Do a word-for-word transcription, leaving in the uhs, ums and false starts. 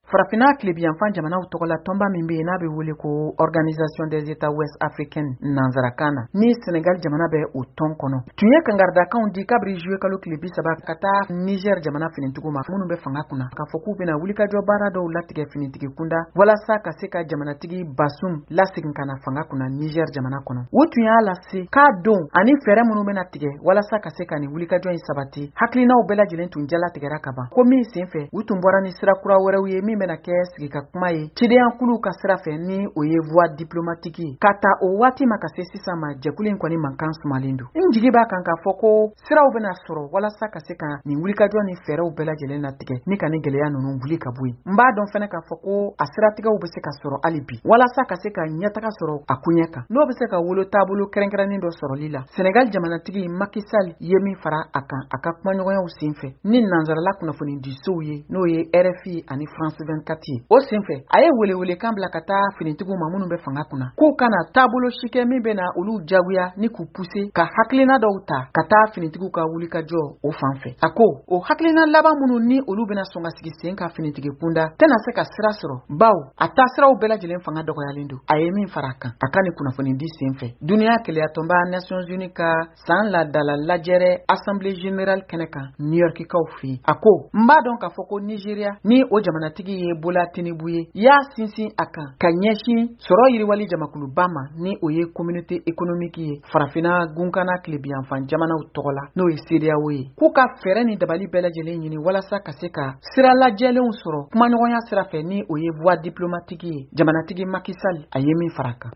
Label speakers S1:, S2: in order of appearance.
S1: Farafina kilebiyanfan jamanaw tɔgɔla tɔnba min bɛ n'a bɛ wele ko Organisation des États Ouest Africains nanzarakan na ni Senegal jamana bɛ o tɔn kɔnɔ. Tun ye kangaridakanw di kabiri juillet kalo tile bi saba ka taa Niger jamana finitigiw ma minnu bɛ fanga kunna k'a fɔ k'u bɛna wulikajɔ baara dɔw latigɛ finitigi kunda walasa ka se ka jamanatigi Basum lasegin ka na fanga kunna Niger jamana kɔnɔ. O tun y'a lase k'a don ani fɛɛrɛ minnu bɛna tigɛ walasa ka se ka nin wulikajɔ in sabati hakilinaw bɛɛ lajɛlen tun jalatigɛra ka ban ko min senfɛ u tun bɔra ni sira kura wɛrɛw ye min bɛna kɛ sigi ka kuma ye cideyankulu ka sira fɛ ni o ye voie diplomatique ye ka ta o waati ma ka se sisan ma jɛkulu in kɔni mankan sumalen don. N jigi b'a kan k'a fɔ ko siraw bɛna sɔrɔ walasa ka se ka nin wulikajɔ ni fɛɛrɛw bɛɛ lajɛlen latigɛ ni ka ni gɛlɛya ninnu wuli ka bɔ yen. N b'a dɔn fɛnɛ k'a fɔ ko a siratigɛw bɛ se ka sɔrɔ hali bi walasa ka se ka ɲɛtaga sɔrɔ a kuɲɛ kan n'o bɛ se ka wolo taabolo kɛrɛnkɛrɛnnen dɔ sɔrɔli la. Senegal jamanatigi Macky Sall ye min fara a kan a ka kumaɲɔgɔnyaw senfɛ ni nanzarala kunnafoni disow ye n'o ye R F I ani France vingt-quatre ye. O senfɛ a ye welewele kan bila ka taa finitigiw ma minnu bɛ fanga kunna k'u kana taabolo si kɛ min bɛna olu jagoya ni k'u pousser ka hakilina dɔw ta ka taa finitigiw ka wulikajɔ o fan fɛ. A ko o hakilina laban minnu ni olu bɛna sɔn ka sigi sen ka finitigi kunda tɛna se ka sira sɔrɔ baw a taa siraw bɛɛ lajɛlen fanga dɔgɔyalen don. A ye min fara a kan a ka ni kunnafoni di senfɛ duniya keleyatɔnba Nations Unies ka san ladala lajɛrɛ Assemblée Générale kɛnɛ kan New York kaw fɛ. A ko n b'a dɔn k'a fɔ ko Nigeria ni o jamanatigi ye Bola Tinubu ye y'a sinsin a kan ka ɲɛsin sɔrɔ yiriwali jamakuluba ma ni o ye communauté économique ye farafina gunkana kilebiyanfan jamanaw tɔgɔ la n'o ye C D A O ye k'u ka fɛɛrɛ ni dabali bɛɛ lajɛlen ɲini walasa ka se ka sira lajɛlenw sɔrɔ kumaɲɔgɔnya sira fɛ ni o ye voie diplomatique ye jamanatigi Macky Sall a ye min fara a kan.